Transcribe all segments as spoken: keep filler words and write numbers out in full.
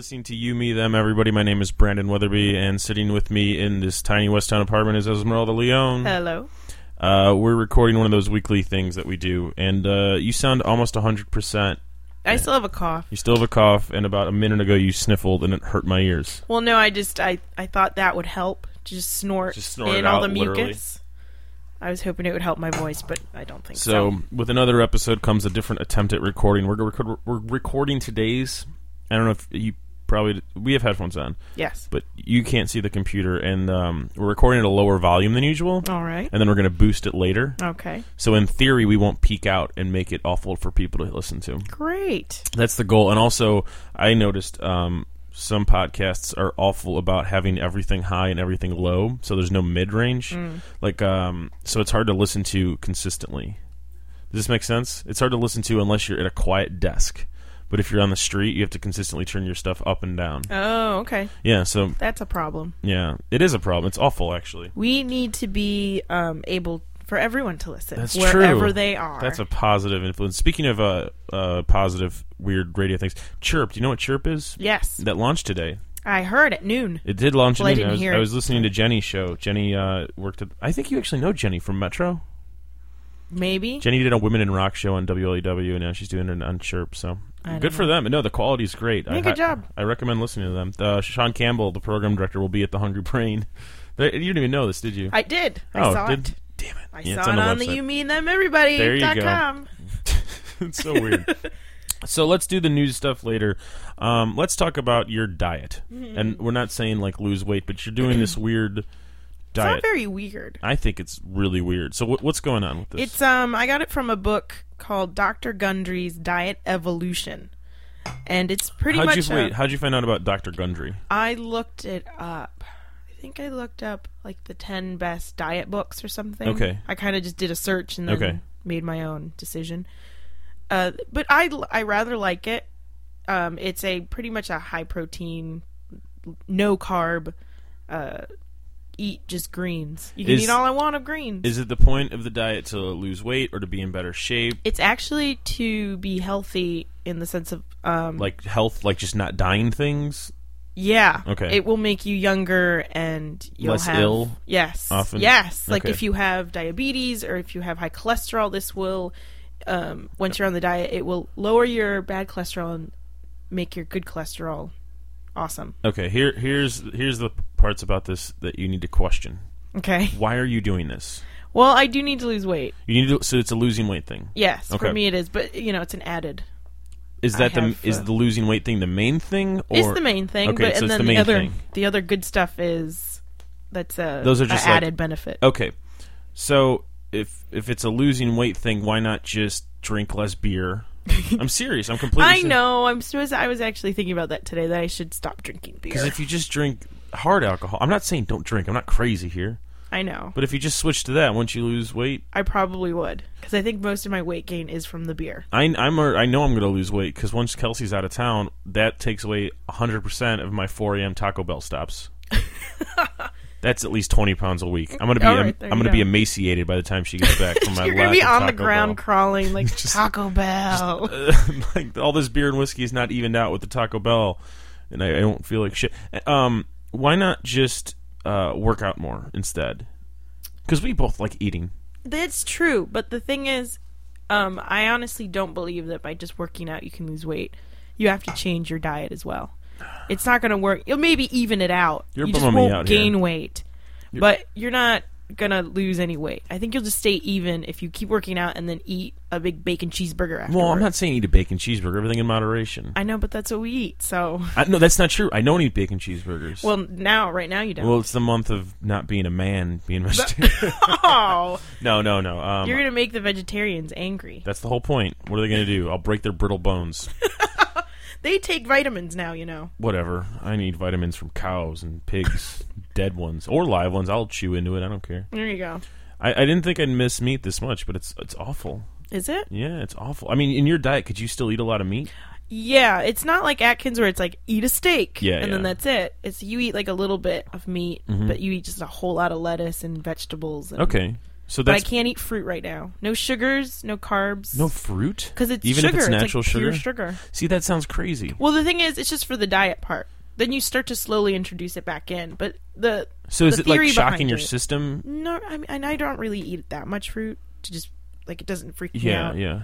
listening to You, Me, Them, Everybody. My name is Brandon Weatherby, and sitting with me in this tiny West Town apartment is Esmeralda Leone. Hello. Uh, we're recording one of those weekly things that we do, and uh, you sound almost one hundred percent. I still have a cough. You still have a cough, and about a minute ago you sniffled, and it hurt my ears. Well, no, I just, I, I thought that would help. Just snort, Just snort in it all out, the mucus. literally. I was hoping it would help my voice, but I don't think so. So, with another episode comes a different attempt at recording. We're, record, we're recording today's. I don't know if you probably... We have headphones on. Yes. But you can't see the computer, and um, we're recording at a lower volume than usual. All right. And then we're going to boost it later. Okay. So, in theory, we won't peak out and make it awful for people to listen to. Great. That's the goal. And also, I noticed... Um, some podcasts are awful about having everything high and everything low, so there's no mid-range. Mm. Like, um, so it's hard to listen to consistently. Does this make sense? It's hard to listen to unless you're at a quiet desk. But if you're on the street, you have to consistently turn your stuff up and down. Oh, okay. Yeah, so... That's a problem. Yeah, it is a problem. It's awful, actually. We need to be um, able... for everyone to listen. That's wherever true. they are. That's a positive influence. Speaking of uh, uh, positive, weird radio things, Chirp. Do you know what Chirp is? Yes. That launched today. I heard at noon. It did launch well, at I noon. didn't I was, hear I it. was listening to Jenny's show. Jenny uh, worked at... I think you actually know Jenny from Metro. Maybe. Jenny did a Women in Rock show on W L A W, and now she's doing it on Chirp, so... I Good for know. them. No, the quality's great. Yeah, I, good job. I, I recommend listening to them. Uh, Sean Campbell, the program director, will be at the Hungry Brain. You didn't even know this, did you? I did. I oh, saw did, it. Damn it. I yeah, saw on it the on the website. You Mean Them Everybody There you dot go. com. It's so weird. So let's do the news stuff later. Um, let's talk about your diet. Mm-hmm. And we're not saying, like, lose weight, but you're doing this weird diet. It's not very weird. I think it's really weird. So w- what's going on with this? It's um, I got it from a book called Doctor Gundry's Diet Evolution. And it's pretty how'd much... You, wait, a, how'd you find out about Doctor Gundry? I looked it up. I think I looked up, like, the ten best diet books or something. Okay. I kind of just did a search and then okay. made my own decision. Uh, but I, I rather like it. Um, it's a pretty much a high-protein, no-carb, uh, eat just greens. You can is, eat all I want of greens. Is it the point of the diet to lose weight or to be in better shape? It's actually to be healthy in the sense of... Um, like health, like just not dying things? Yeah. Okay. It will make you younger and you'll Less have... ill? Yes. Often? Yes. Like okay. if you have diabetes or if you have high cholesterol, this will... Um, once you're on the diet, it will lower your bad cholesterol and make your good cholesterol awesome. Okay, here, here's here's the parts about this that you need to question. Okay. Why are you doing this? Well, I do need to lose weight. You need to, so it's a losing weight thing. Yes, okay. for me it is, but you know, it's an added. Is that I the have, is uh, the losing weight thing the main thing? Or? It's the main thing, okay, but so and it's then the, the, main other thing. the other good stuff is that's a Those are just a like, added benefit. Okay, so if if it's a losing weight thing, why not just drink less beer? I'm serious. I'm completely. I know. I'm supposed. I was actually thinking about that today. That I should stop drinking beer. Because if you just drink hard alcohol, I'm not saying don't drink. I'm not crazy here. I know. But if you just switch to that, won't you lose weight? I probably would, because I think most of my weight gain is from the beer. I I'm a, I know I'm going to lose weight because once Kelsey's out of town, that takes away one hundred percent of my four a.m. Taco Bell stops. That's at least twenty pounds a week. I'm gonna be All right, em- there I'm you gonna go. be emaciated by the time she gets back from my You're lack gonna be of on the Taco ground Bell. crawling like Just- Taco Bell. Uh, like all this beer and whiskey is not evened out with the Taco Bell, and I, I don't feel like shit. Um, why not just uh, work out more instead? Because we both like eating. That's true, but the thing is, um, I honestly don't believe that by just working out you can lose weight. You have to change your diet as well. It's not going to work. You'll maybe even it out. You're you just bumming me won't out gain here. weight, You're- but you're not going to lose any weight. I think you'll just stay even if you keep working out and then eat a big bacon cheeseburger afterwards. Well, I'm not saying eat a bacon cheeseburger. Everything in moderation. I know, but that's what we eat, so... I, no, that's not true. I don't eat bacon cheeseburgers. Well, now, right now you don't. Well, it's the month of not being a man, being vegetarian. Oh! no, no, no. Um, You're going to make the vegetarians angry. That's the whole point. What are they going to do? I'll break their brittle bones. They take vitamins now, you know. Whatever. I need vitamins from cows and pigs, dead ones or live ones. I'll chew into it. I don't care. There you go. I, I didn't think I'd miss meat this much, but it's it's awful. Is it? Yeah, it's awful. I mean, in your diet, could you still eat a lot of meat? Yeah, it's not like Atkins where it's like, eat a steak, Yeah, and yeah. then that's it. It's you eat like a little bit of meat, Mhm. but you eat just a whole lot of lettuce and vegetables. And Okay. So but I that's can't eat fruit right now. No sugars, no carbs. no fruit? Because it's Even sugar. if it's It's natural like pure sugar? sugar. See, that sounds crazy. Well, the thing is, it's just for the diet part. Then you start to slowly introduce it back in. But the So is the it like theory shocking behind your it- system? No, I mean, and I don't really eat that much fruit to just like it doesn't freak me Yeah, out. yeah.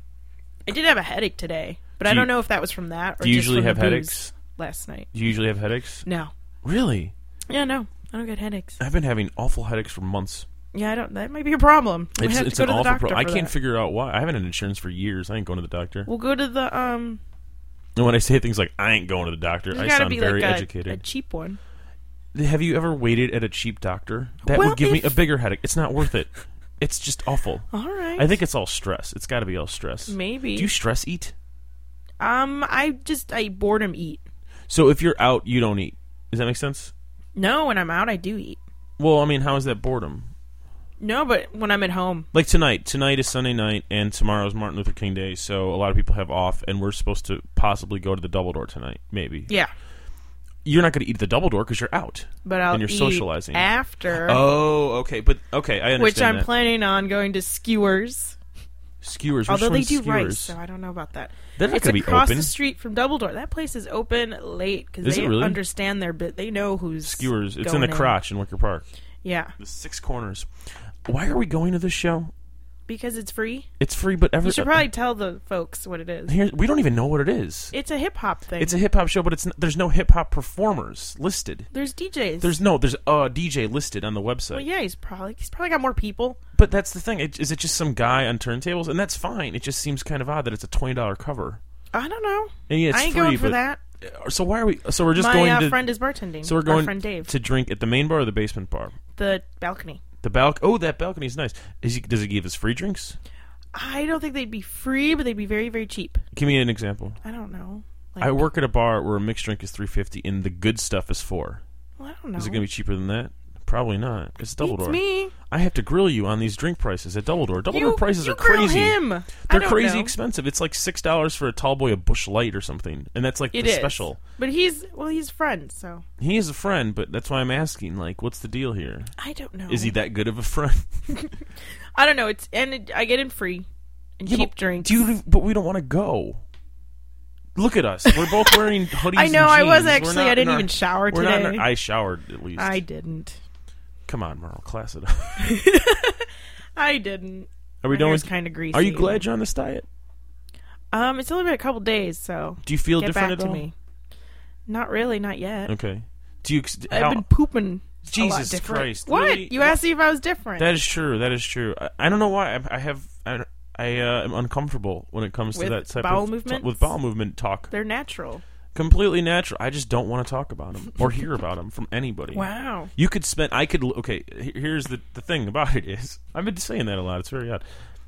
I did have a headache today, but Do I you- don't know if that was from that or Do you just usually from have the booze headaches? last night. Do you usually have headaches? No. Really? Yeah, no, I don't get headaches. I've been having awful headaches for months. Yeah, I don't. That might be a problem. We It's, have it's to go an to the awful doctor. problem. I for can't that. figure out why. I haven't had insurance for years. I ain't going to the doctor. We'll go to the um. And when I say things like I ain't going to the doctor, There's I gotta sound be very like a, educated. a cheap one. Have you ever waited at a cheap doctor? That Well, would give me if- a bigger headache. It's not worth it. It's just awful. All right. I think it's all stress. It's got to be all stress. maybe. Do you stress eat? um, I just I boredom eat. So if you're out, you don't eat. Does that make sense? No, when I'm out, I do eat. Well, I mean, how is that boredom? No, but when I'm at home, Like tonight. Tonight is Sunday night, and tomorrow is Martin Luther King Day, so a lot of people have off, and we're supposed to possibly go to the Double Door tonight, maybe. yeah. You're not going to eat at the Double Door because you're out. But I'll And you're eat socializing. after, Oh, okay. But, okay, I understand which I'm that. planning on going to Skewers. Skewers. Although they Which do one's rice, Skewers? so I don't know about that. They're not It's going to be across open. the street from Double Door. That place is open late because Is they it really? understand their bit. They know who's Skewers. It's in going the crotch in Wicker Park. Yeah, The Six Corners. Why are we going to this show? because it's free. It's free, but every You should probably tell the folks what it is. here we don't even know what it is. It's a hip hop thing. It's a hip hop show, but it's n- there's no hip hop performers listed. There's D Js. There's no there's a D J listed on the website. well, yeah, he's probably he's probably got more people. But that's the thing. It, is it just some guy on turntables? And that's fine. It just seems kind of odd that it's a twenty dollar cover. I don't know. And yeah, it's I ain't free, going for but, that. So why are we? So we're just My going uh, to. friend is bartending. so we're Our going friend Dave. to drink at the main bar or the basement bar. The balcony. The balc. Oh, that balcony's nice. Is he, does he give us free drinks? I don't think they'd be free, but they'd be very, very cheap. Give me an example. I don't know. Like, I work at a bar where a mixed drink is three fifty and the good stuff is four. Well, I don't know. Is it going to be cheaper than that? Probably not. It's Double It's Door. me. I have to grill you on these drink prices at Double Door. Double You, Door prices you are grill crazy. him. I They're don't crazy know. expensive. It's like six dollars for a tall boy, a Bush Light or something, and that's like It the is. special. But he's well, he's friends, so He is a friend, but that's why I'm asking. Like, what's the deal here? I don't know. Is he that good of a friend? I don't know. It's and it, I get him free and Yeah, cheap but drinks. Do you, but we don't want to go. Look at us. We're both wearing hoodies. I know. And I was jeans. We're actually. not I in didn't our- even shower We're not. today. In our, I showered at least. I didn't. Come on, Merle, class it up. I didn't. Are we My done hair's with? kind of greasy. Are you glad you're on this diet? Um, it's only been a couple days, so Do you feel get different back at to all? me. Not really, not yet. Okay. Do you? ex- I've how- been pooping. a lot Jesus different. Christ! What? Really? You asked me if I was different. That is true. That is true. I, I don't know why. I, I have. I, I uh, am uncomfortable when it comes With to that type bowel of movements? with bowel movement talk. They're natural. Completely natural. I just don't want to talk about them or hear about them from anybody. Wow. You could spend. I could. Okay. he- Here's the the thing about it is I've been saying that a lot. It's very odd.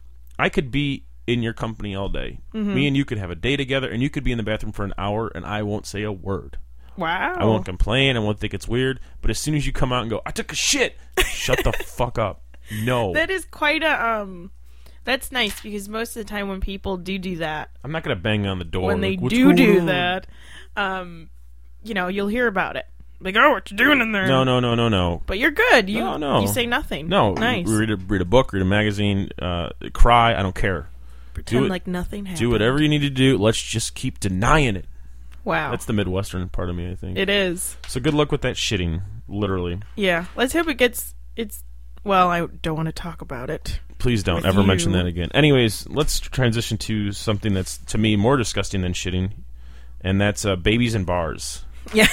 I could be in your company all day. Mm-hmm. Me and you could have a day together, and you could be in the bathroom for an hour, and I won't say a word. Wow. I won't complain. I won't think it's weird. But as soon as you come out and go, I took a shit. Shut the fuck up. No. That is quite a um. That's nice because most of the time when people do do that, I'm not gonna bang on the door. when they like, "What's do going do on?" that, um, you know, you'll hear about it. Like, oh, what you doing in there? No, no, no, no, no, But you're good. You No, no. you say nothing. no. Nice. Read a read a book, read a magazine, uh, cry. I don't care. Pretend do it- like nothing happened. Do whatever you need to do. Let's just keep denying it. Wow. That's the Midwestern part of me, I think. It is. So good luck with that shitting. Literally. Yeah. Let's hope it gets. It's. Well, I don't want to talk about it. Please don't With ever you. mention that again. Anyways, let's transition to something that's to me more disgusting than shitting, and that's uh, babies in bars. Yeah.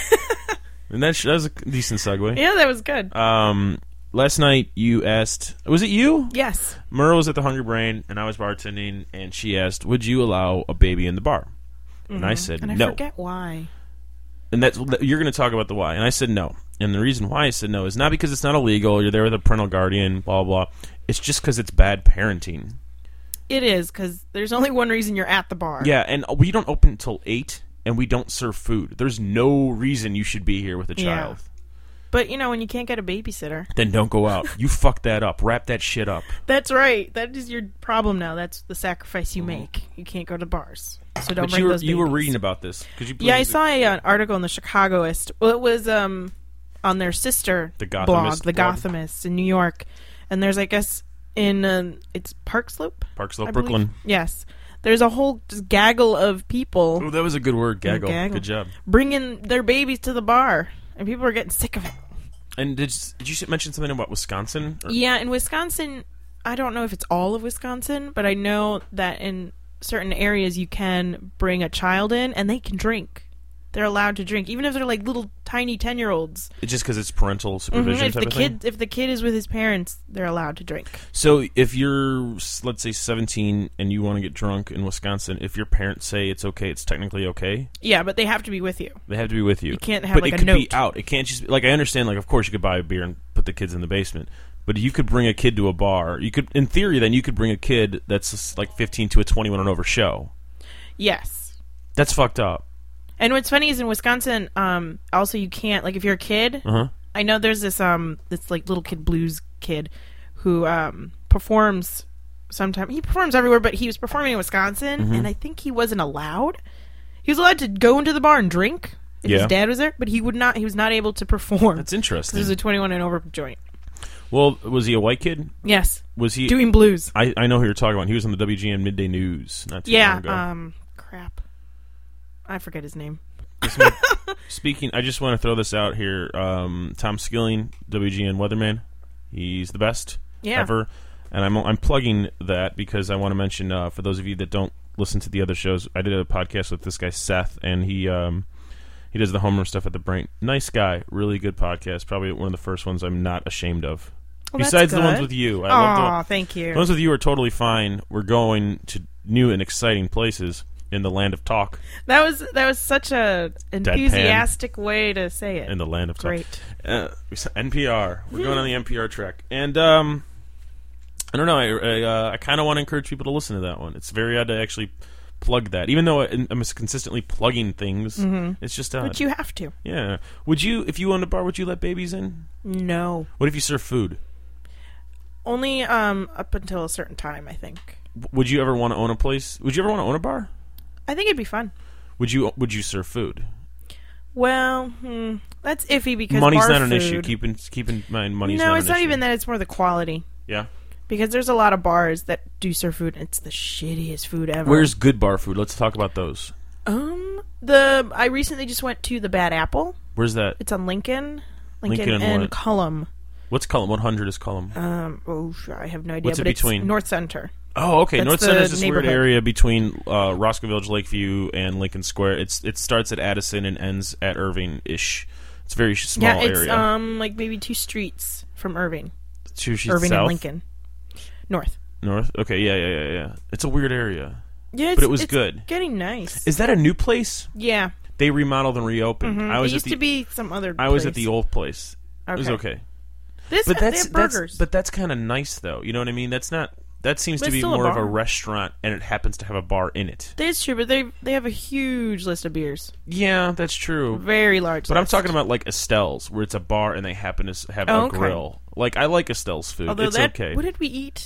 And that, sh- that was a decent segue. Yeah, that was good. Um, last night you asked, was it you? Yes. Merle was at the Hungry Brain, and I was bartending, and she asked, would you allow a baby in the bar? And I said, And I no. forget why. And that's you're going to talk about the why. And I said no. And the reason why I said no is not because it's not illegal, you're there with a parental guardian, blah, blah, blah. It's just because it's bad parenting. It is because there's only one reason you're at the bar. Yeah, and we don't open until eight, and we don't serve food. There's no reason you should be here with a Yeah. child. But you know, when you can't get a babysitter, Then don't go out. You fuck that up. Wrap that shit up. that's right. That is your problem now. That's the sacrifice you make. You can't go to bars, so don't But bring you were, those you were babies. reading about this. Could you please Yeah, I saw a, an article in the Chicagoist. Well, it was um on their sister The blog, Gothamist the blog? Gothamist in New York, and there's I guess in uh, it's Park Slope. Park Slope, I Brooklyn. believe. Yes. There's a whole just gaggle of people. Oh, that was a good word, gaggle. Gaggle. Good job. Bringing their babies to the bar, and people are getting sick of it. And did did you mention something about Wisconsin? Or? Yeah, in Wisconsin, I don't know if it's all of Wisconsin, but I know that in certain areas you can bring a child in and they can drink. They're allowed to drink, even if they're like little tiny ten-year-olds. It's just because it's parental supervision Mm-hmm. If type the of kid, thing? if the kid is with his parents, they're allowed to drink. So if you're, let's say, seventeen and you want to get drunk in Wisconsin, if your parents say it's okay, it's technically okay? Yeah, but they have to be with you. They have to be with you. You can't have but like it a could note. be out. It can't just be, like, I understand, like, of course you could buy a beer and put the kids in the basement. But you could bring a kid to a bar. You could, in theory, then you could bring a kid that's like fifteen to a twenty-one and over show. Yes. That's fucked up. And what's funny is in Wisconsin, um, also you can't, like if you're a kid, Uh-huh. I know there's this um this like little kid blues kid who um performs sometimes. He performs everywhere, but he was performing in Wisconsin, Mm-hmm. and I think he wasn't allowed. He was allowed to go into the bar and drink if Yeah. his dad was there, but he would not. He was not able to perform. That's This interesting. is a twenty-one and over joint. Well, was he a white kid? Yes, Was he... doing blues. I, I know who you're talking about. He was on the W G N Midday News not too long Yeah. ago. Um. Crap. I forget his name. Speaking, I just want to throw this out here. Um, Tom Skilling, W G N weatherman, he's the best Yeah. ever, and I'm I'm plugging that because I want to mention uh, for those of you that don't listen to the other shows, I did a podcast with this guy Seth, and he um, he does the homeroom stuff at the Brain. Nice guy, really good podcast. Probably one of the first ones I'm not ashamed of. Well, that's Besides the ones good. with you, I love the Aw, one- thank you. the ones with you are totally fine. We're going to new and exciting places in the land of talk. That was that was such a enthusiastic way to say it. In the land of talk. Great. Uh, N P R. We're going on the N P R track. And, um, I don't know. I, I, uh, I kind of want to encourage people to listen to that one. It's very odd to actually plug that. Even though I- I'm consistently plugging things, it's just odd. But you have to. Yeah. Would you, if you owned a bar, would you let babies in? No. What if you serve food? Only um up until a certain time, I think. W- Would you ever want to own a place? Would you ever want to own a bar? I think it'd be fun. Would you Would you serve food? Well, hmm, that's iffy because Money's bar not an food, issue. Keep in, keep in mind money's no, not it's an not issue. even that. It's more the quality. Yeah. Because there's a lot of bars that do serve food, and it's the shittiest food ever. Where's good bar food? Let's talk about those. um the? I recently just went to the Bad Apple. Where's that? It's on Lincoln, Lincoln, Lincoln and and what? Cullum. What's Cullum? What hundred is Cullum? Um, oh, I have no idea. What's it but it's between? North Center. Oh, okay. That's North the Center is this weird neighborhood. area between uh, Roscoe Village, Lakeview, and Lincoln Square. It's It starts at Addison and ends at Irving-ish. It's a very sh- small Yeah, it's area. um like maybe two streets from Irving, Two sheets Irving south? and Lincoln, North. North? Okay, yeah, yeah, yeah, yeah. It's a weird area. Yeah, it's, But it was it's good. Getting nice. Is that a new place? yeah, They remodeled and reopened. Mhm. I was it used at the, to be some other. I was place. at the old place. It was okay. This, But they that's, have that's burgers. but that's kind of nice though. You know what I mean? That's not that seems But to it's be still a more of a bar. restaurant and it happens to have a bar in it. That's true, but they they have a huge list of beers, Yeah, that's true. very large. But I'm list. talking about like Estelle's, where it's a bar and they happen to s- have Oh, a okay. grill. Like I like Estelle's food; Although it's that, okay. what did we eat?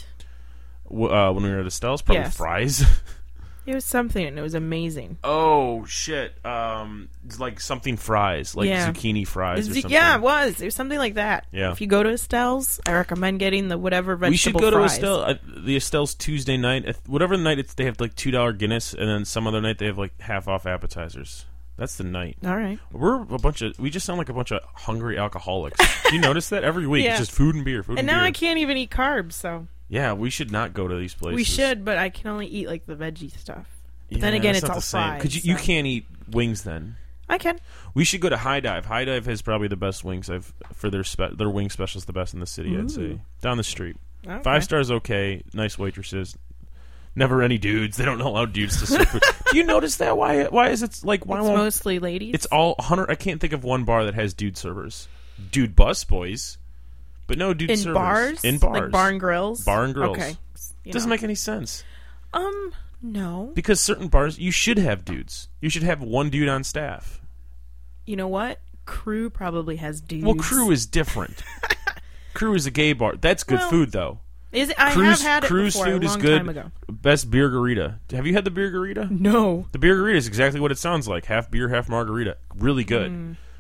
W- uh, when we were at Estelle's, probably Yes. fries. It was something, and it was amazing. oh shit! Um, it's like something fries, like Yeah. zucchini fries or Z- something. yeah, it was. It was something like that. Yeah. If you go to Estelle's, I recommend getting the whatever vegetable we should go fries. to Estelle. Uh, the Estelle's Tuesday night, uh, whatever night it's, they have like two dollar Guinness, and then some other night they have like half off appetizers. That's the night. All right. We're a bunch of. We just sound like a bunch of hungry alcoholics. Do you notice that every week? Yeah. It's just food and beer, food and, And now beer. I can't even eat carbs, so Yeah, we should not go to these places. we should. But I can only eat like the veggie stuff. But then Yeah, again, that's it's not all the same. fried. Because you, you so- can't eat wings then. I can. We should go to High Dive. High Dive has probably the best wings. I've for their spe- their wing specials the best in the city. I'd say Ooh. down the street. Okay. Five stars, okay. Nice waitresses. Never any dudes. They don't allow dudes to serve food. Do you notice that? Why? Why is it like? Why It's won't? mostly ladies. It's all hundred. I can't think of one bar that has dude servers. Dude bus boys, but no dude in servers bars. in bars. like bar and grills. Bar and grills. Okay. You Doesn't know. make any sense. Um. No. Because certain bars, you should have dudes. You should have one dude on staff. You know what? Crew probably has dudes. Well, Crew is different. Crew is a gay bar. That's good Well, food, though. Is it? I Crew's, have had it Crew's before food a is long good. time ago. Best beer garita. Have you had the beer garita? No. The beer garita is exactly what it sounds like. Half beer, half margarita. Really good.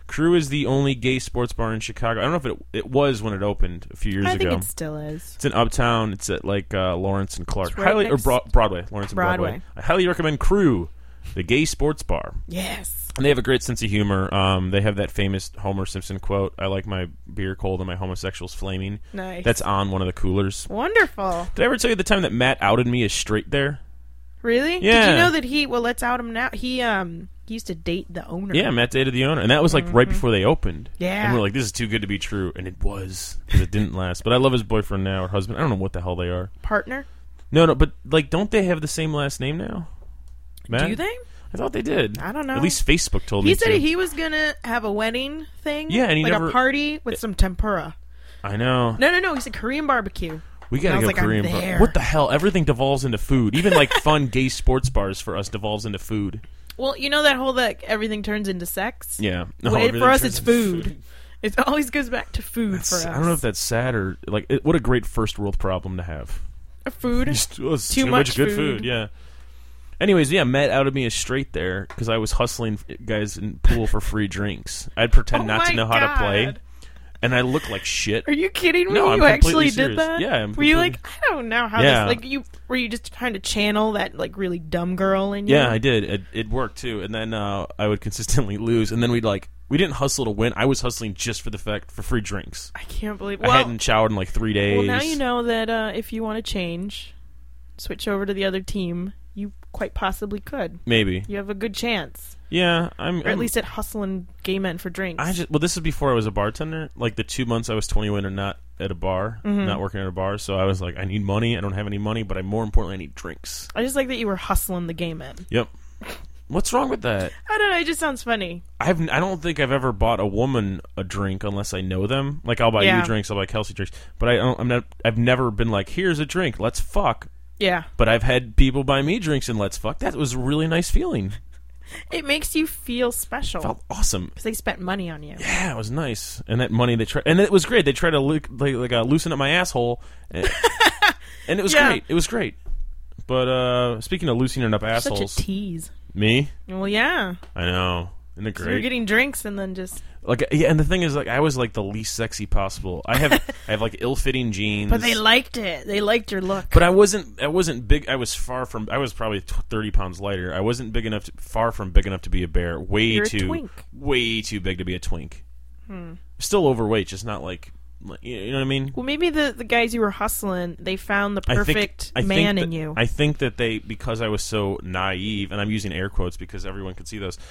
Crew is the only gay sports bar in Chicago. I don't know if it it was when it opened a few years I ago. think it still is. It's in Uptown. It's at like uh, Lawrence and Clark. It's right highly or next- Bro- Broadway. Lawrence and Broadway. Broadway. I highly recommend Crew, the gay sports bar. Yes. And they have a great sense of humor. Um, they have that famous Homer Simpson quote, "I like my beer cold and my homosexuals flaming." Nice. That's on one of the coolers. Wonderful. Did I ever tell you the time that Matt outed me as straight there? Really? Did Yeah. you know that he? Well, let's out him now. He um he used to date the owner. Yeah, Matt dated the owner, and that was like right before they opened. Yeah. And we're like, this is too good to be true, and it was, because it didn't last. But I love his boyfriend now, or husband. I don't know what the hell they are. Partner. No, no, but like, don't they have the same last name now? Matt? Do they? I thought they did. I don't know. At least Facebook told He me said to. he was gonna have a wedding thing. Yeah, and he like never- a party with some tempura. I know. No, no, no. He said Korean barbecue. We And gotta I was go like, I'm Korean bar. there. What the hell? Everything devolves into food. Even like fun gay sports bars for us devolves into food. Well, you know that whole that everything turns into sex. Yeah. Well, No, it- everything for us, turns it's into food. It always goes back to food That's- for us. I don't know if that's sad or like it, what a great first world problem to have. food. Just, oh, it's Too too, much much, good food. food. Yeah. Anyways, yeah, Matt outed me as straight there because I was hustling guys in pool for free drinks. I'd pretend Oh not to my know how to play, God. and I looked like shit. Are you kidding me? No, I'm you actually completely did serious. that? Yeah, I'm Were you completely- like, I don't know how Yeah. this, like, you, were you just trying to channel that, like, really dumb girl in you? Yeah, I did. It, it worked too. And then uh, I would consistently lose, and then we'd like we didn't hustle to win. I was hustling just for the fact for free drinks. I can't believe, I well, hadn't showered in like three days. well, now you know that uh, if you want to change, switch over to the other team, you quite possibly could. Maybe. You have a good chance. Yeah, I'm. Or at I'm- least at hustling gay men for drinks. I just well, this is before I was a bartender. Like the two months I was twenty-one and not at a bar, Mm-hmm. not working at a bar. So I was like, I need money. I don't have any money, but I more importantly, I need drinks. I just like that you were hustling the gay men. Yep. What's wrong with that? I don't know, it just sounds funny. I've I don't think I've ever bought a woman a drink unless I know them. Like I'll buy Yeah. you drinks, I'll buy Kelsey drinks, but I don't, I'm not. I've never been like, here's a drink, let's fuck. Yeah. But I've had people buy me drinks and let's fuck. That was a really nice feeling. It makes you feel special. Felt awesome. Because they spent money on you. Yeah, it was nice. And that money they tried, and it was great. They tried to lick, like, like uh, loosen up my asshole, and, and it was Yeah. great. It was great. But uh, speaking of loosening up assholes, Such a tease. me, Well, yeah. I know, isn't it So you're great? getting drinks and then just... Like, yeah, and the thing is, like, I was like the least sexy possible. I have, I have like ill-fitting jeans, But they liked it. They liked your look. But I wasn't. I wasn't big. I was far from. I was probably thirty pounds lighter. I wasn't big enough. To, far from big enough to be a bear. Way You're a too. twink. Way too big to be a twink. Hmm. Still overweight, just not like. like, You know what I mean? Well, maybe the, the guys you were hustling, they found the I think- perfect I think man that- in you. I think that they, because I was so naive, and I'm using air quotes because everyone could see those.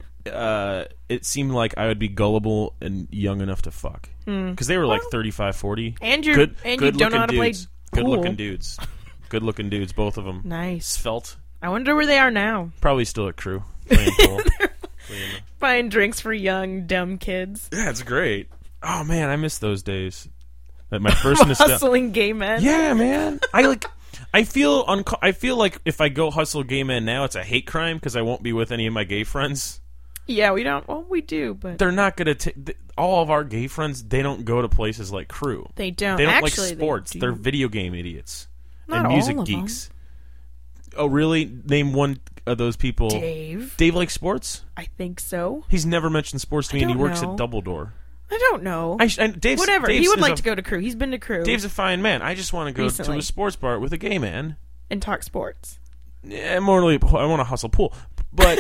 Uh, it seemed like I would be gullible and young enough to fuck because they were like Well, thirty-five, forty. and you're, good, and good you don't know how to play dudes. pool. Good looking dudes. Good looking dudes, both of them. Nice. Svelte. I wonder where they are now. Probably still at Crew. Playing pool. Playing- Buying drinks for young, dumb kids. Yeah, it's great. Oh man, I miss those days. At my first nostalgia. Hustling gay men. Yeah, man. I like. I feel unco- I feel like if I go hustle gay men now, it's a hate crime because I won't be with any of my gay friends. Yeah, we don't. Well, we do, but They're not gonna take all of our gay friends. They don't go to places like Crew. they don't. They don't Actually, like sports. They They are do. video game idiots Not and music all of them. geeks. Oh, really? Name one of those people. Dave. Dave likes sports. I think so. He's never mentioned sports to me, I and he don't works know. at Doubledore. I don't know. I sh- and Dave's, Whatever. Dave's he would is like a- to go to Crew. He's been to Crew Dave's a fine man. I just want to go Recently. to a sports bar with a gay man. and talk sports. Yeah, more really, I want to hustle pool. But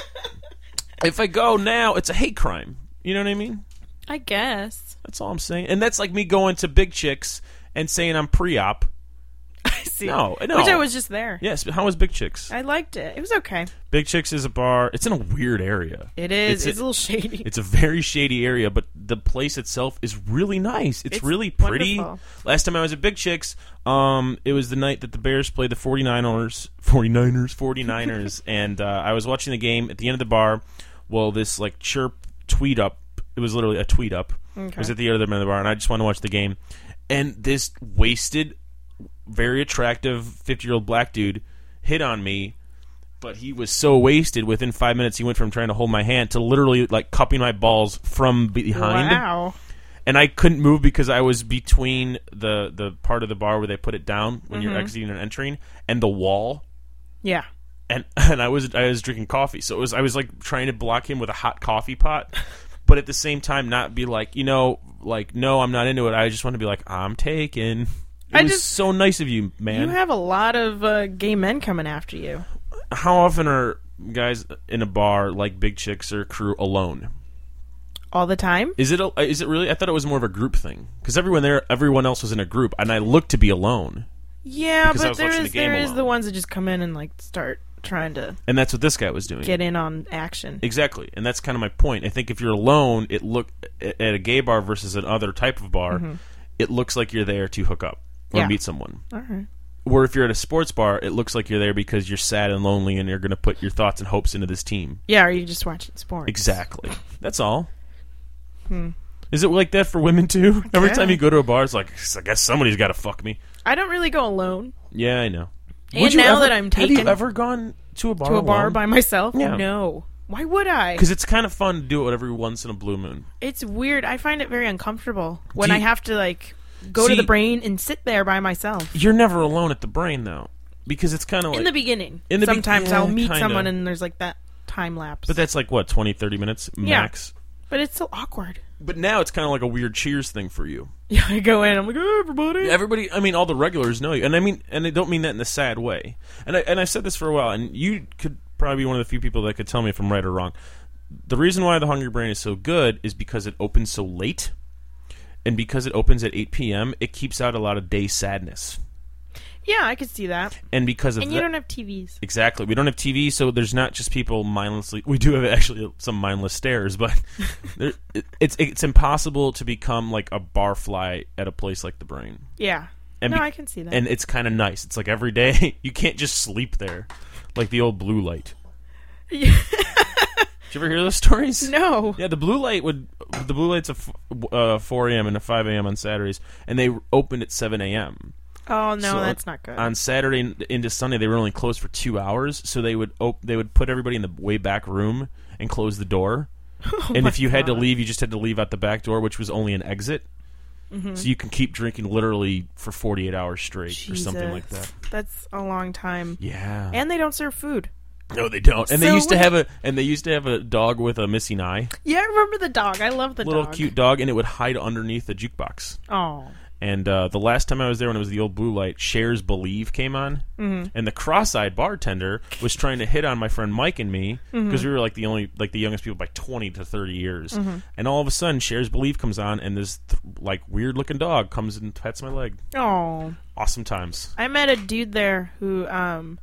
if I go now, it's a hate crime. You know what I mean? I guess. That's all I'm saying. And that's like me going to Big Chicks and saying I'm pre-op. I see. No, no. Which I was just there. Yes, but how was Big Chicks? I liked it. It was okay. Big Chicks is a bar. It's in a weird area. It is. It's It's, a- a, little shady. It's a very shady area, but the place itself is really nice. It's, It's really pretty. wonderful. Last time I was at Big Chicks, um, it was the night that the Bears played the 49ers, 49ers, 49ers, and uh, I was watching the game at the end of the bar. Well, this like chirp tweet up, it was literally a tweet up, Okay. was at the other end of the bar, and I just wanted to watch the game. And this wasted, very attractive fifty-year-old black dude hit on me. But he was so wasted. Within five minutes, he went from trying to hold my hand to literally like cupping my balls from behind. Wow. And I couldn't move because I was between the, the part of the bar where they put it down when you're Mhm. exiting and entering, and the wall. Yeah. And and I was I was drinking coffee, so it was I was like trying to block him with a hot coffee pot. but at the same time not be like, you know, like, no, I'm not into it. I just want to be like, I'm taken. It I was just, so nice of you, man. You have a lot of uh, gay men coming after you. How often are guys in a bar like Big Chicks or crew alone? All the time? Is it a, is it really? I thought it was more of a group thing because everyone there, everyone else was in a group, and I looked to be alone. Yeah, because I but was there watching is the game there is alone. the ones that just come in and like start trying to And that's what this guy was doing. get in on action. Exactly, and that's kind of my point. I think if you're alone, it look at a gay bar versus another type of bar, Mm-hmm. it looks like you're there to hook up or Yeah. meet someone. All right. Where if you're at a sports bar, it looks like you're there because you're sad and lonely, and you're going to put your thoughts and hopes into this team. Yeah, or you just watching sports. Exactly. That's all. Hmm. Is it like that for women too? Every Yeah. time you go to a bar, it's like, I guess somebody's got to fuck me. I don't really go alone Yeah, I know. And Would you now ever- that I'm have taken you ever gone to a bar to a bar alone? by myself. Yeah. No. Why would I? Because it's kind of fun to do it every once in a blue moon. It's weird. I find it very uncomfortable when Do I you- have to like go See- to the brain and sit there by myself. You're never alone at the brain though, because it's kind of like In the beginning. In the be- Sometimes yeah, I'll meet kinda. someone and there's like that time lapse. but that's like what twenty, thirty minutes Yeah. max. But it's still awkward. But now it's kind of like a weird Cheers thing for you. Yeah, I go in. I'm like, oh, everybody. Everybody, I mean, all the regulars know you, and I mean, and I don't mean that in a sad way. And I and I've said this for a while, and you could probably be one of the few people that could tell me if I'm right or wrong. The reason why the Hungry Brain is so good is because it opens so late, and because it opens at eight p.m., it keeps out a lot of day sadness. Yeah, I could see that. And because of And you that, don't have T Vs. exactly, we don't have T V, so there's not just people mindlessly. We do have actually some mindless stares, but there, it, it's it's impossible to become like a barfly at a place like the Brain. Yeah. And no, be- I can see that. And it's kind of nice. It's like every day you can't just sleep there, like the old Blue Light. Yeah. Did you ever hear those stories? No. Yeah, the Blue Light would the Blue Light's at uh, four a.m. and a five a.m. on Saturdays, and they opened at seven a.m. Oh, no, So that's not good. On Saturday into Sunday, they were only closed for two hours, so they would op- they would put everybody in the way back room and close the door. Oh and my if you had to God. leave, you just had to leave out the back door, which was only an exit. Mm-hmm. So you can keep drinking literally for forty-eight hours straight or something like Jesus. that. That's a long time. Yeah. And they don't serve food. No, they don't. And they So used to what- have a and they used to have a dog with a missing eye, Yeah, I remember the dog. I love the little dog. cute dog, and it would hide underneath the jukebox. Oh. And uh, the last time I was there, when it was the old Blue Light, Shares Believe came on, Mm-hmm. and the cross-eyed bartender was trying to hit on my friend Mike and me because Mm-hmm. we were like the only like the youngest people by twenty to thirty years. Mm-hmm. And all of a sudden, Shares Believe comes on, and this th- like weird-looking dog comes and pets my leg. Oh. Awesome times. I met a dude there who um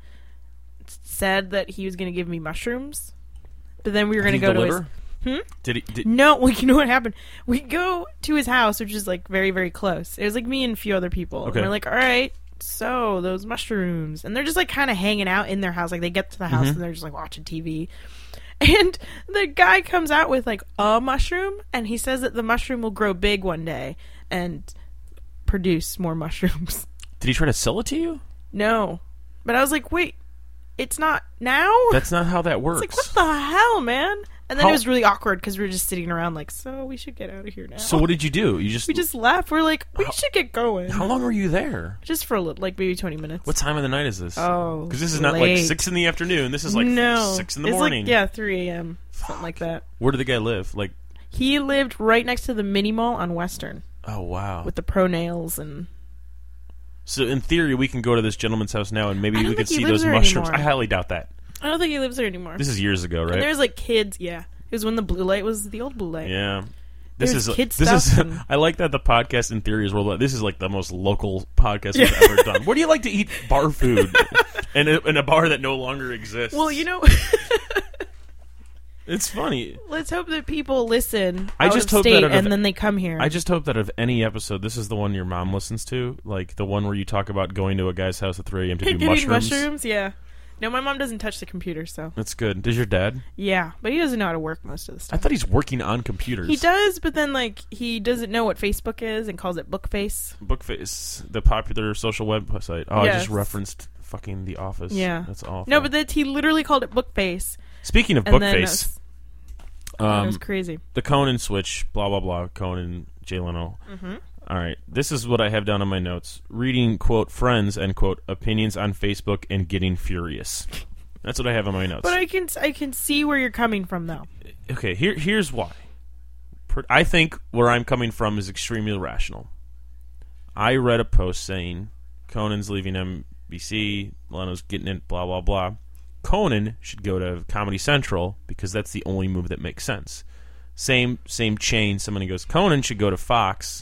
said that he was going to give me mushrooms, but then we were going to Did go he to his. deliver? Hmm? Did he? Did, No, well, you know what happened? We go to his house, which is like very, very close. It was like me and a few other people. And Okay. we're like, all right, so those mushrooms, and they're just like kind of hanging out in their house. Like they get to the house Mhm. and they're just like watching T V. And the guy comes out with like a mushroom, and he says that the mushroom will grow big one day and produce more mushrooms. did he try to sell it to you? No, but I was like, wait, it's not now. That's not how that works. It's like, what the hell, man? And then How- it was really awkward because we were just sitting around like, so we should get out of here now. So what did you do? You just We just left. We're like, we How- should get going. How long were you there? Just for a little, like maybe twenty minutes. What time of the night is this? Oh, because this is not late. like six in the afternoon. This is like no, six in the it's morning. Like, yeah, three a.m. something like that. Where did the guy live? Like, He lived right next to the mini mall on Western oh wow. with the pro nails and. So in theory, we can go to this gentleman's house now, and maybe I don't we could think he see lives those there mushrooms. anymore. I highly doubt that. I don't think he lives there anymore. This is years ago, And right? there's like kids. Yeah, it was when the blue light was the old blue light. Yeah. This There's is kid this stuff is. and- I like that the podcast in theory is worldwide. This is like the most local podcast we've Yeah. ever done. Where do you like to eat bar food? in, a, in a bar that no longer exists. Well, you know, it's funny. let's hope that people listen. I out just of hope that state out of- and then they come here. I just hope that of any episode, this is the one your mom listens to, like the one where you talk about going to a guy's house at three a.m. to do Getting mushrooms. mushrooms, yeah. No, my mom doesn't touch the computer, so That's good. Does your dad? yeah, but he doesn't know how to work most of the I stuff. thought he's working on computers. He does, but then like he doesn't know what Facebook is and calls it Bookface. Bookface, the popular social website. Oh, I Yes. just referenced fucking The Office. Yeah. That's awful. No, but that he literally called it Bookface, Speaking of and then it Bookface, was, it was um, crazy. the Conan switch, blah, blah, blah, Conan, Jay Leno. Mm-hmm. All right, this is what I have down on my notes. Reading, quote, friends, end quote, opinions on Facebook and getting furious. That's what I have on my notes. But I can I can see where you're coming from, though. Okay, here here's why. I think where I'm coming from is extremely irrational. I read a post saying Conan's leaving N B C, Leno's getting it, blah, blah, blah. Conan should go to Comedy Central because that's the only move that makes sense. Same same chain, somebody goes, Conan should go to Fox.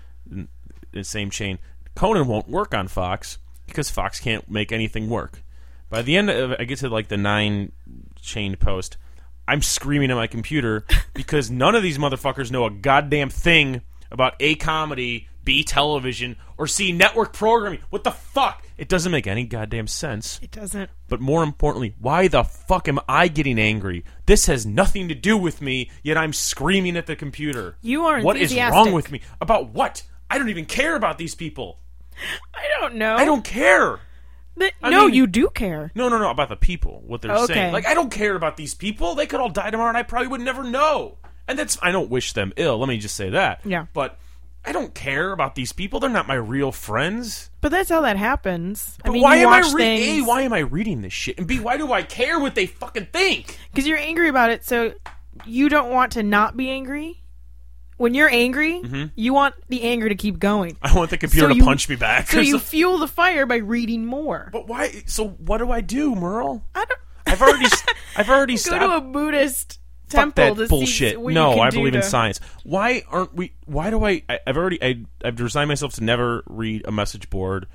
The same chain. Conan won't work on Fox because Fox can't make anything work. By the end of it, I get to like the nine chained post, I'm screaming at my computer because none of these motherfuckers know a goddamn thing about A, comedy, B, television, or C, network programming. What the fuck? It doesn't make any goddamn sense. It doesn't. But more importantly, why the fuck am I getting angry? This has nothing to do with me, yet I'm screaming at the computer. You are What is enthusiastic. wrong with me? About what? I don't even care about these people. I don't know. I don't care. But, I no, mean- you do care. No, no, no, about the people, what they're Okay. saying. Like, I don't care about these people. They could all die tomorrow, and I probably would never know. And that's, I don't wish them ill. Let me just say that. Yeah. But I don't care about these people. They're not my real friends. But that's how that happens. I But mean, why you am I watch re- A, things why am I reading this shit? And B, why do I care what they fucking think? because you're angry about it. So you don't want to not be angry. When you're angry, you want the anger to keep going. I want the computer So to you- punch me back. So or you something. fuel the fire by reading more. But why? So what do I do, Merle? I don't. I've already, I've already Go stopped. to a Buddhist Fuck temple that to bullshit. see what No, you can I do believe in to- science. Why aren't we? Why do I? I I've already. I, I've resigned myself to never read a message board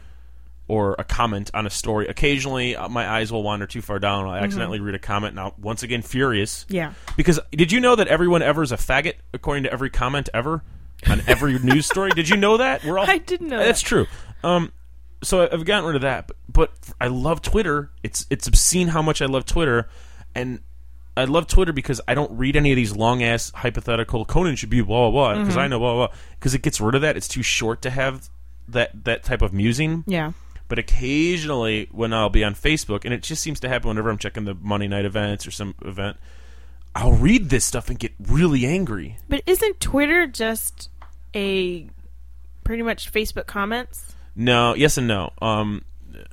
or a comment on a story. Occasionally, uh, my eyes will wander too far down. I'll accidentally read a comment. Now, once again, furious. Yeah. Because did you know that everyone ever is a faggot according to every comment ever on every news story? Did you know that? We're all. I didn't know That's that. true. Um, so I've gotten rid of that, but, but I love Twitter. It's it's obscene how much I love Twitter, and I love Twitter because I don't read any of these long ass hypothetical Conan should be blah blah blah because I know blah blah blah because it gets rid of that. It's too short to have that that type of musing. Yeah. But occasionally, when I'll be on Facebook, and it just seems to happen whenever I'm checking the Monday night events or some event, I'll read this stuff and get really angry. But isn't Twitter just a pretty much Facebook comments? No, yes and no. Um,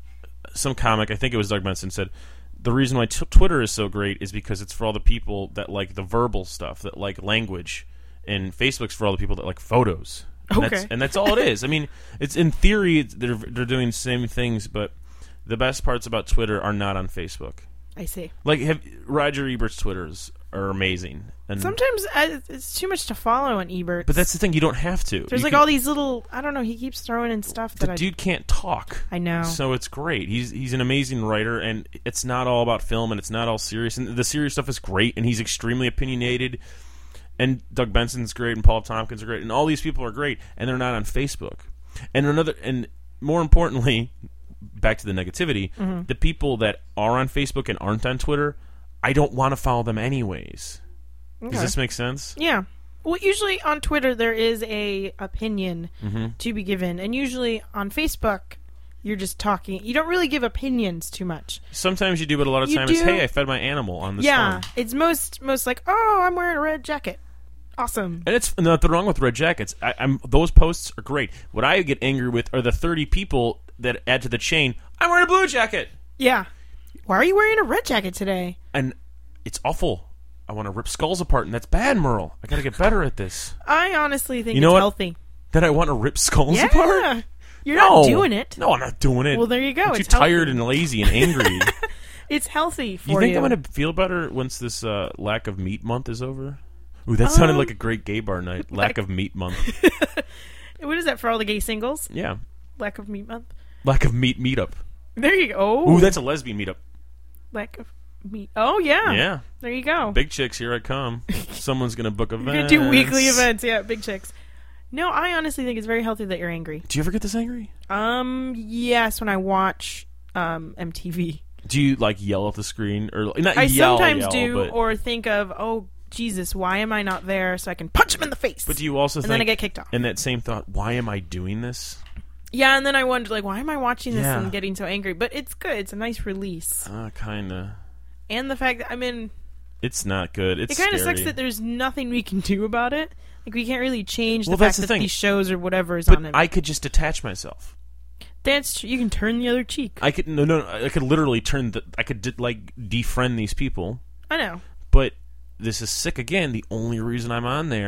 some comic, I think it was Doug Benson, said the reason why t- Twitter is so great is because it's for all the people that like the verbal stuff, that like language, and Facebook's for all the people that like photos. And Okay. that's, and that's all it is. I mean, it's in theory it's, they're they're doing the same things, but the best parts about Twitter are not on Facebook. I see. Like have, Roger Ebert's Twitters are amazing, and Sometimes I, it's too much to follow on Ebert. but that's the thing, you don't have to. There's You like can- all these little. I don't know. He keeps throwing in stuff that the I. dude can't talk. I know. So it's great. He's he's an amazing writer, and it's not all about film, and it's not all serious. And the serious stuff is great, and he's extremely opinionated. And Doug Benson's great, and Paul Tompkins are great, and all these people are great, and they're not on Facebook. And another, and more importantly, back to the negativity, Mm-hmm. the people that are on Facebook and aren't on Twitter, I don't want to follow them anyways. Okay. Does this make sense? Yeah. Well, usually on Twitter there is a opinion Mm-hmm. to be given, and usually on Facebook you're just talking. You don't really give opinions too much. Sometimes you do, but a lot of You times it's, do. hey, I fed my animal on this yeah, farm. it's most most like, oh, I'm wearing a red jacket. Awesome. And it's nothing wrong with red jackets. I, I'm those posts are great. What I get angry with are the thirty people that add to the chain. I'm wearing a blue jacket, Yeah. Why are you wearing a red jacket today? and it's awful. I want to rip skulls apart, and that's bad, Merle. I got to get better at this. I honestly think You know it's what? healthy. That I want to rip skulls Yeah. apart. You're No. not doing it. No, I'm not doing it. Well, there you go. I'm too It's tired healthy. and lazy and angry. It's healthy for you you. think I'm going to feel better once this uh, lack of meat month is over? Ooh, that sounded Um, like a great gay bar night. Lack of meat month. What is that for all the gay singles? Yeah. Lack of meat month. Lack of meat meetup. There you go. Ooh, that's a lesbian meetup. Lack of meat. Oh yeah. Yeah. There you go. Big chicks, here I come. Someone's going to book events. You're gonna do weekly events. Yeah, big chicks. No, I honestly think it's very healthy that you're angry. Do you ever get this angry? Um, yes, when I watch um M T V, Do you, like, yell at the screen? Or not I yell, sometimes yell, do, but, or think of, oh Jesus, why am I not there so I can punch him in the face? but do you also and think... then I get kicked off. in that same thought, why am I doing this? Yeah, and then I wonder, like, why am I watching this Yeah. and getting so angry? But it's good. It's a nice release, Uh, kind of. and the fact that I'm in. It's not good. It's It kind of scary. sucks that there's nothing we can do about it. Like, we can't really change the Well, fact that's the that thing. these shows or whatever is But on it. I could just detach myself. That's true. You can turn the other cheek. I could no no. no I could literally turn the. I could de- like defriend these people. I know. But this is sick again. The only reason I'm on there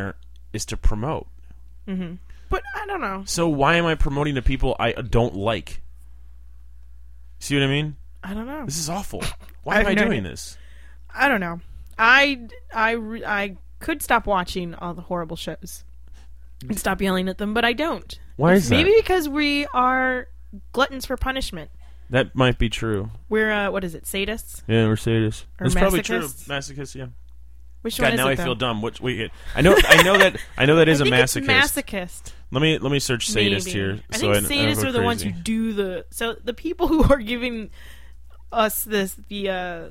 is to promote. Mm-hmm. But I don't know. So why am I promoting to people I don't like? See what I mean? I don't know. This is awful. Why I am I no doing idea. this? I don't know. I, I, re- I could stop watching all the horrible shows and stop yelling at them, but I don't. Why is that? Maybe because we are gluttons for punishment. That might be true. We're, uh, what is it, sadists? Yeah, we're sadists. Or That's probably true. masochists? Masochists, yeah. Which God, one is now it, I though? feel dumb. Which wait, I know, I know that, I know that is I a think masochist. It's masochist. Let me let me search sadist Maybe. here. I so think I, I don't sadists go are the ones who crazy. do the. So the people who are giving us this the uh,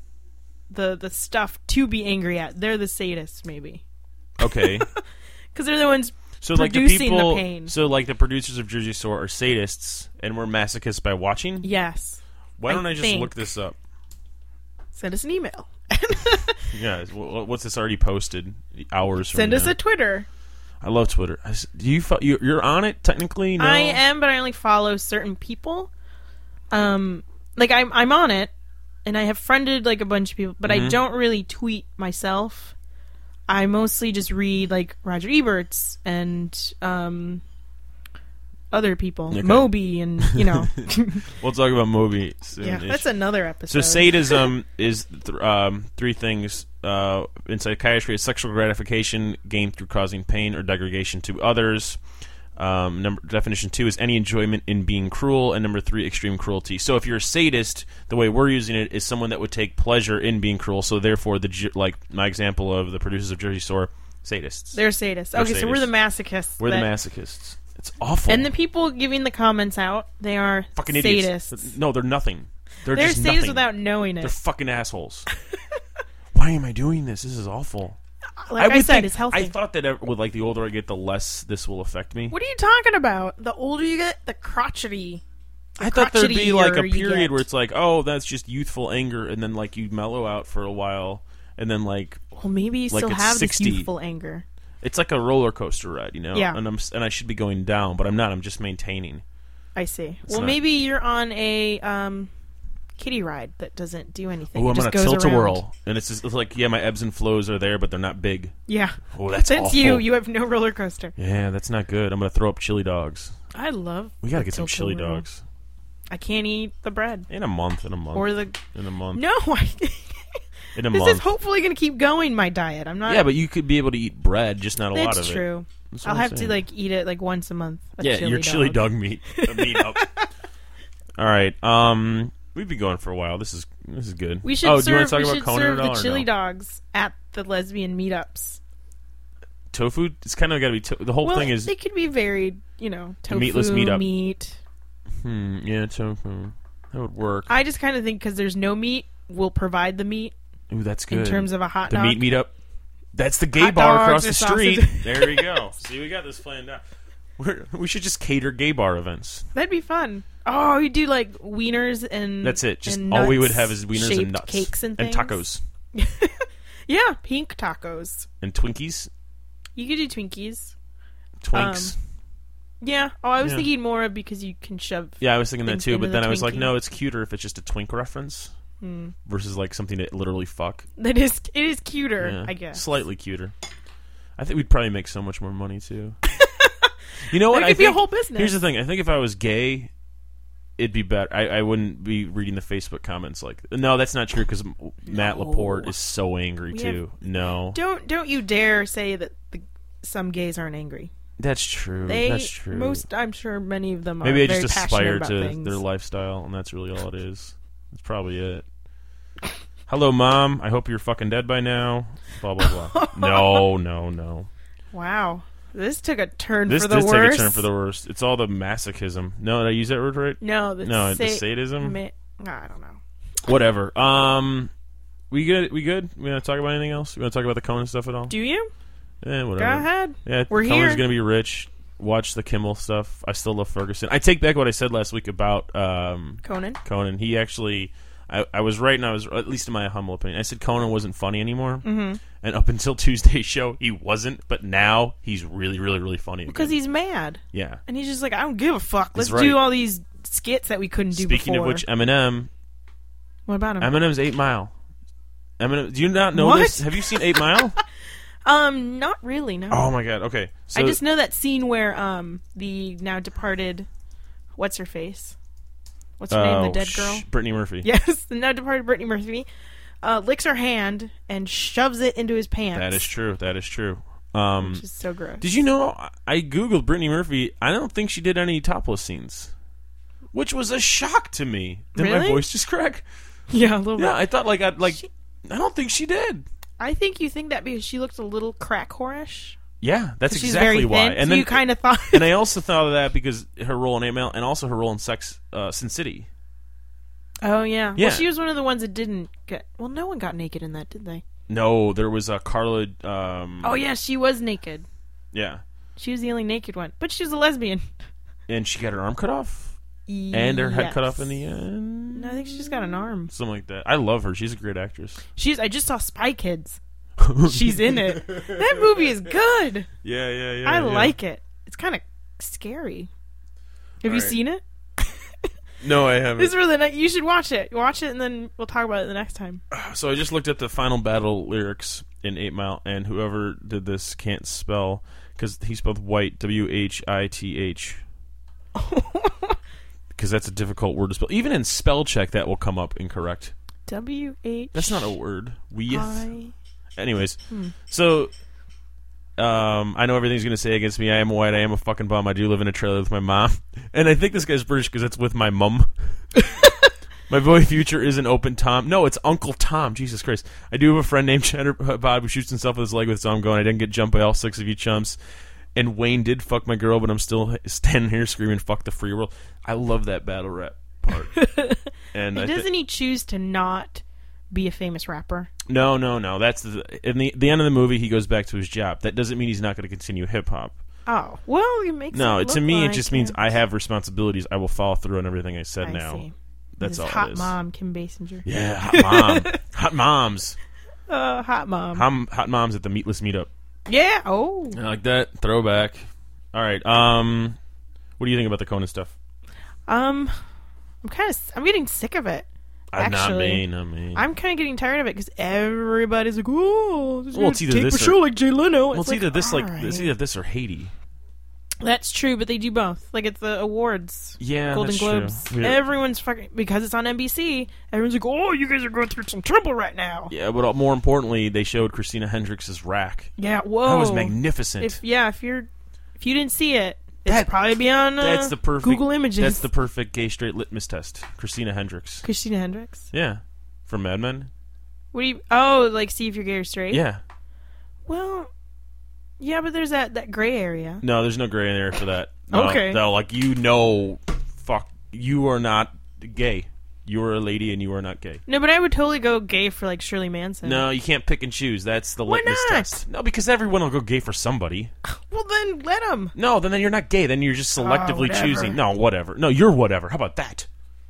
the the stuff to be angry at, they're the sadists, maybe. Okay. Because they're the ones So like the producing people, the pain. so like the producers of Jersey Shore are sadists, and we're masochists by watching. Yes. Why don't I, I just think. look this up? Send us an email. Yeah, wh- what's this already posted? Hours from Send us now. a Twitter. I love Twitter. I s- Do you? Fo- you you're on it technically? No? I am, but I only follow certain people. Um, like I'm I'm on it, and I have friended like a bunch of people, but Mhm. I don't really tweet myself. I mostly just read like Roger Ebert's and um other people, Okay. Moby, and you know. We'll talk about Moby soon. Yeah, that's another episode. So sadism is th- um, three things uh, in psychiatry: is sexual gratification gained through causing pain or degradation to others. Um, number definition two is any enjoyment in being cruel, and number three, extreme cruelty. So if you're a sadist, the way we're using it is someone that would take pleasure in being cruel. So therefore, the ju- like my example of the producers of Jersey Shore, sadists. They're sadists. They're Okay, so we're the sadists. masochists. We're that- the masochists. It's awful. And the people giving the comments out, they are fucking idiots. sadists. No, they're nothing. They're, They're just sadists nothing. without knowing it. They're fucking assholes. Why am I doing this? This is awful. Like I, would said, think- it's healthy. I thought that ev- with like the older I get, the less this will affect me. What are you talking about? The older you get, the crotchety. The I thought there'd be like a crotchetier you period get. where it's like, oh, that's just youthful anger, and then like you mellow out for a while, and then like Well, maybe you like still it's have sixty. this youthful anger. it's like a roller coaster ride, you know? Yeah. And I'm s- and I should be going down, but I'm not. I'm just maintaining. I see. It's well, not- maybe you're on a um, kiddie ride that doesn't do anything. Oh, It I'm just on a goes tilt a around. whirl, and it's just it's like yeah, my ebbs and flows are there, but they're not big. Yeah. Oh, that's Since awful. you, you have no roller coaster. Yeah, that's not good. I'm gonna throw up chili dogs. I love. We gotta the get some chili tilt-a-whirl. dogs I can't eat the bread in a month. In a month. or the. in a month. No, I, in a this month. is hopefully going to keep going. My diet. I'm not. Yeah, but you could be able to eat bread, just not a lot It's of it. true. That's what I'll I'm have to saying. like eat it like once a month. a yeah, chili your chili dog. dog meat, a meat up. All right, um, we've been going for a while. This is this is good. We should oh, do you want serve. to talk We about should Conan serve at all the or chili no? dogs at the lesbian meetups. Tofu. It's kind of got to be. To- the whole well, thing is they could be varied. You know, The tofu, meatless meetup. meat. hmm, yeah, tofu. That would work. I just kind of think because there's no meat, we'll provide the meat Ooh, that's good. in terms of a hot the dog. meat meetup. That's the gay Hot bar dogs across the or street. sausage. There we go. See, we got this planned out. We're, we should just cater gay bar events. That'd be fun. Oh, we do like wieners and That's it. Just and all we would nuts, have is wieners and shaped nuts, cakes and and things. tacos Yeah, pink tacos. and Twinkies. You could do Twinkies. Twinks. Um, Yeah. Oh, I was Yeah. thinking more of because you can shove. Yeah, I was thinking that things too, into but the then I was like, Twinkie. no, it's cuter if it's just a twink reference Hmm. versus like something to literally fuck. That is, it is cuter, Yeah, I guess. slightly cuter. I think we'd probably make so much more money too. You know what? That I could be a think- whole business. Here's the thing. I think if I was gay, it'd be better. I, I wouldn't be reading the Facebook comments like. No, that's not true because Matt No. Laporte is so angry We too. No, Don't don't you dare say that the, some gays aren't angry. that's true. They that's true. most, I'm sure, many of them are Maybe I very just passionate aspire about to things. their lifestyle, and that's really all it is. That's probably it. Hello, Mom. I hope you're fucking dead by now. Blah blah blah. no, no, no. Wow, this took a turn This for the did worst. take a turn for the worst. It's all the masochism. No, did I use that word right? No, the No, the sa- sadism. ma- I don't know. Whatever. Um, we good? We good? We want to talk about anything else? We want to talk about the Conan stuff at all? Do you? Eh, whatever. Go ahead. Yeah, We're Conan's here. gonna be rich. Watch the Kimmel stuff. I still love Ferguson. I take back what I said last week about um, Conan. Conan. He actually, I, I was right, and I was at least in my humble opinion. I said Conan wasn't funny anymore, Mm-hmm. and up until Tuesday's show, he wasn't. But now he's really, really, really funny. Because again. he's mad, yeah. and he's just like, I don't give a fuck. Let's That's do right. all these skits that we couldn't do Speaking before. of which, Eminem, what about him? Eminem's Eight Mile. Eminem, do you not know What? this? Have you seen Eight Mile? Um, not really. No. Oh my god. Okay. So I just know that scene where um the now departed, what's her face? What's her name? The dead girl. Sh- Brittany Murphy. Yes, the now departed Brittany Murphy, uh, licks her hand and shoves it into his pants. That is true. That is true. Um, which is so gross. Did you know? I googled Brittany Murphy. I don't think she did any topless scenes, which was a shock to me. Did Really? my voice just crack? Yeah, a little bit. Yeah, I thought like I'd like. She- I don't think she did. I think you think that because she looked a little crack whorish. Yeah, that's She's exactly very why. thin, And so then you kind of thought. and I also thought of that because her role in Eight Mile and also her role in Sex uh, Sin City. Oh yeah. Yeah. Well, she was one of the ones that didn't get. Well, no one got naked in that, did they? No, there was a uh, Carla. Um, Oh yeah, she was naked. yeah, She was the only naked one, but she was a lesbian. and she got her arm cut off and her head cut off in the end. No, I think she just got an arm. Something like that. I love her. She's a great actress. She's. I just saw Spy Kids. She's in it. That movie is good. Yeah, yeah, yeah. I yeah. like it. It's kind of scary. Have All you right. seen it? No, I haven't. It's really nice. You should watch it. Watch it, and then we'll talk about it the next time. So I just looked at the Final Battle lyrics in Eight Mile, and whoever did this can't spell because he spelled white, W H I T H. Because that's a difficult word to spell. Even in spell check, that will come up incorrect. W H. That's not a word. Weeth. I. Anyways, Hmm. so um, I know everything's going to say against me. I am white. I am a fucking bum. I do live in a trailer with my mom. And I think this guy's British because it's with my mum. My boy future isn't open Tom. No, it's Uncle Tom. Jesus Christ. I do have a friend named Cheddar Bob who shoots himself with his leg with his arm going, I didn't get jumped by all six of you chumps. And Wayne did fuck my girl, but I'm still standing here screaming, fuck the free world. I love that battle rap part. And I Doesn't thi- he choose to not be a famous rapper? No, no, no. That's the, in the the end of the movie. He goes back to his job. That doesn't mean he's not going to continue hip hop. Oh, well, it makes No, it to look me, like it just means it. I have responsibilities. I will follow through on everything I said. I now, see. that's His all hot it is. mom, Kim Basinger. Yeah, hot mom, hot moms, Uh, hot mom. hot, hot moms at the meatless meetup. Yeah. Oh. I like that throwback. All right. Um, what do you think about the Conan stuff? Um, I'm kind of. I'm getting sick of it. Uh, not Actually, me, not me. I'm kind of getting tired of it because everybody's like, "Oh, this is Well, gonna it's either take this the or- show like Jay Leno." well, it's like, either this, like all it's right. either this or Haiti. That's true, but they do both. Like it's the awards, Yeah, Golden that's Globes. true. Yeah. Everyone's fucking because it's on N B C. Everyone's like, "Oh, you guys are going through some trouble right now." Yeah, but more importantly, they showed Christina Hendricks' rack. Yeah. Whoa. That was magnificent. If yeah, if you're if you didn't see it, it's That- probably be on uh, that's the perfect Google Images. That's the perfect gay straight litmus test. Christina Hendricks. Christina Hendricks. Yeah, from Mad Men. What do you? Oh, like see if you're gay or straight. Yeah. Well, yeah, but there's that that gray area. No, there's no gray in there for that. No, Okay. No, like you know, fuck, you are not gay. You are a lady and you are not gay. No, but I would totally go gay for like Shirley Manson. No, you can't pick and choose. That's the Why litmus not? test. No, because everyone will go gay for somebody. Well, then let him. No, then, then you're not gay. Then you're just selectively whatever. choosing. No, whatever. No, you're whatever. How about that?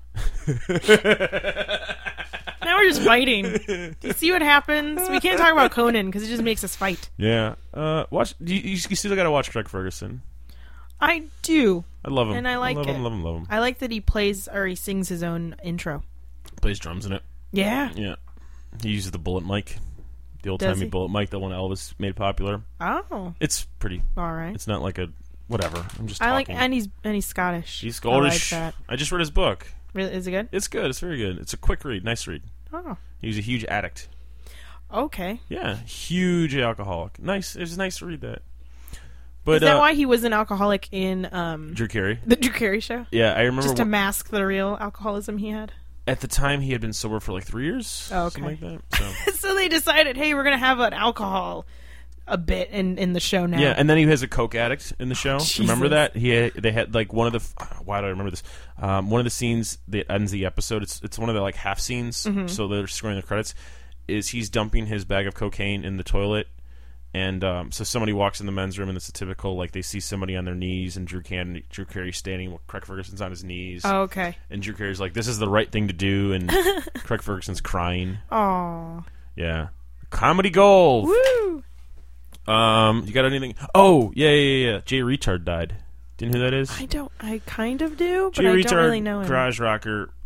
Now we're just fighting. Do you see what happens? We can't talk about Conan because it just makes us fight. Yeah. Uh, watch. You, you still got to watch Craig Ferguson. I do. I love him. And I like love it. him. Love him. Love him. I like that he plays or he sings his own intro. Plays drums in it. Yeah. Yeah. He uses the bullet mic, the old Does timey he? bullet mic, the one Elvis made popular. Oh, It's pretty. all right. It's not like a whatever. I'm just. I like, talking. and he's and he's Scottish. He's Scottish. I like that. I just read his book. Really, is it good? It's good. It's very good. It's a quick read. Nice read. Oh, He was a huge addict. okay. Yeah, huge alcoholic. Nice. It was nice to read that. But Is that uh, why he was an alcoholic in um, Drew Carey? the Drew Carey show? Yeah, I remember Just to wh- mask the real alcoholism he had. at the time he had been sober for like three years. Oh, okay. Something like that. So. So they decided, hey, we're gonna have an alcohol a bit in, in the show now. Yeah, and then he has a coke addict in the show. Remember Jesus. that? He had, they had like one of the f- why do I remember this? Um, one of the scenes that ends the episode. It's it's one of the like half scenes. Mm-hmm. So they're scoring the credits. Is he's dumping his bag of cocaine in the toilet, and um, so somebody walks in the men's room, and it's a typical like they see somebody on their knees, and Drew Can Drew Carey standing, while Craig Ferguson's on his knees, Oh, okay. and Drew Carey's like, "This is the right thing to do," and Craig Ferguson's crying. Aw. Yeah, comedy gold. Woo! Um, you got anything? Oh, yeah, yeah, yeah. yeah. Jay Retard died. Do you know who that is? I don't. I kind of do, but Jay I Retard, don't really know him. garage rocker.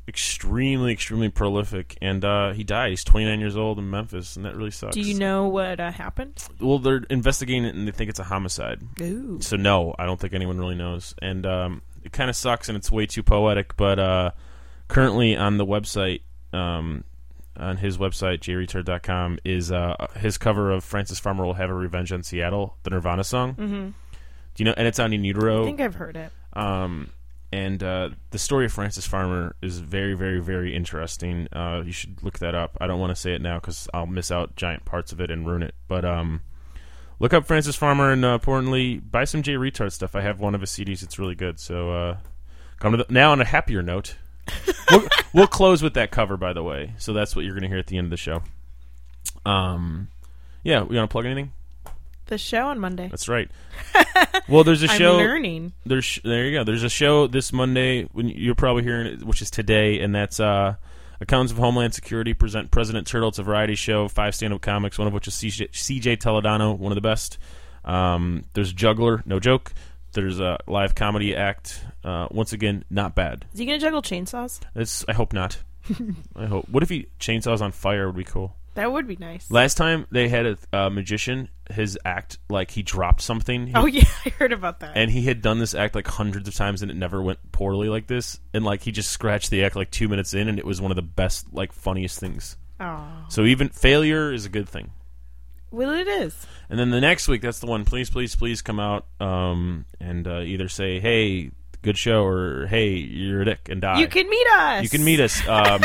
extremely, extremely prolific, and uh, he died. He's twenty-nine years old in Memphis, and that really sucks. Do you know what uh, happened? Well, they're investigating it, and they think it's a homicide. Ooh. So no, I don't think anyone really knows, and um, it kind of sucks, and it's way too poetic. But uh, currently on the website, um, on his website, j retard dot com, is uh, his cover of Francis Farmer Will Have a Revenge on Seattle, the Nirvana song. Mm-hmm. Do you know? And it's on In Utero. I think I've heard it. Um, and uh, the story of Francis Farmer is very, very, very interesting. Uh, you should look that up. I don't want to say it now because I'll miss out giant parts of it and ruin it. But um, look up Francis Farmer, and uh, importantly, buy some J Retard stuff. I have one of his C Ds. It's really good. So uh, come to the, now on a happier note. we'll, we'll close with that cover, by the way. So that's what you're going to hear at the end of the show. Um, yeah, we want to plug anything? The show on Monday. That's right. Well, there's a show. I'm learning. There's there you go. There's a show this Monday when you're probably hearing it, which is today, and that's uh, Accountants of Homeland Security present President Turtle. It's a variety show, five stand-up comics, one of which is C J, C J Toledano, one of the best. Um, there's Juggler, no joke. There's a live comedy act. Uh, once again, not bad. Is he gonna juggle chainsaws? It's. I hope not. I hope. What if he chainsaws on fire? Would be cool. That would be nice. Last time they had a uh, magician, his act, like he dropped something. He, oh yeah, I heard about that. And he had done this act like hundreds of times, and it never went poorly like this. And like he just scratched the act like two minutes in, and it was one of the best, like funniest things. Oh. So even failure is a good thing. Well, it is. And then the next week, that's the one. Please, please, please come out um, and uh, either say, "Hey, good show," or "Hey, you're a dick," and die. You can meet us. You can meet us. Um,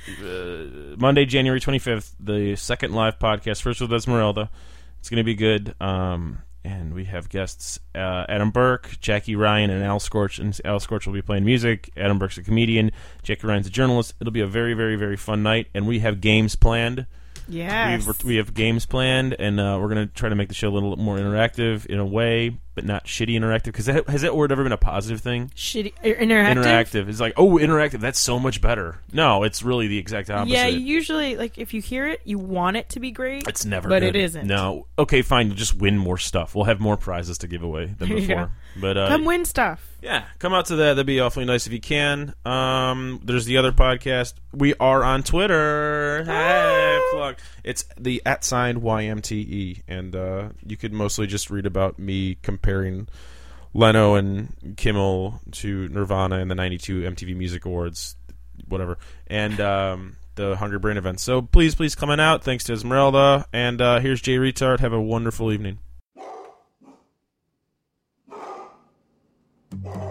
uh, Monday, January twenty-fifth, the second live podcast, first with Esmeralda. It's going to be good. Um, and we have guests uh, Adam Burke, Jackie Ryan, and Al Scorch. And Al Scorch will be playing music. Adam Burke's a comedian. Jackie Ryan's a journalist. It'll be a very, very, very fun night. And we have games planned. Yes. We've, we have games planned, and uh, we're going to try to make the show a little more interactive in a way, but not shitty interactive. Because has that word ever been a positive thing? Shitty interactive. Interactive. It's like, oh, interactive. That's so much better. No, it's really the exact opposite. Yeah, usually, like if you hear it, you want it to be great. It's never, but good. it isn't. No. Okay, fine. You'll just win more stuff. We'll have more prizes to give away than before. Yeah. But uh, come win stuff. Yeah, come out to that. That'd be awfully nice if you can. Um, there's the other podcast. We are on Twitter. Hey, plug. It's the at sign Y M T E, and uh, you could mostly just read about me comparing Leno and Kimmel to Nirvana and the ninety-two M T V Music Awards, whatever, and um, the Hungry Brain event. So please, please come on out. Thanks to Esmeralda. And uh, here's J Retard. Have a wonderful evening.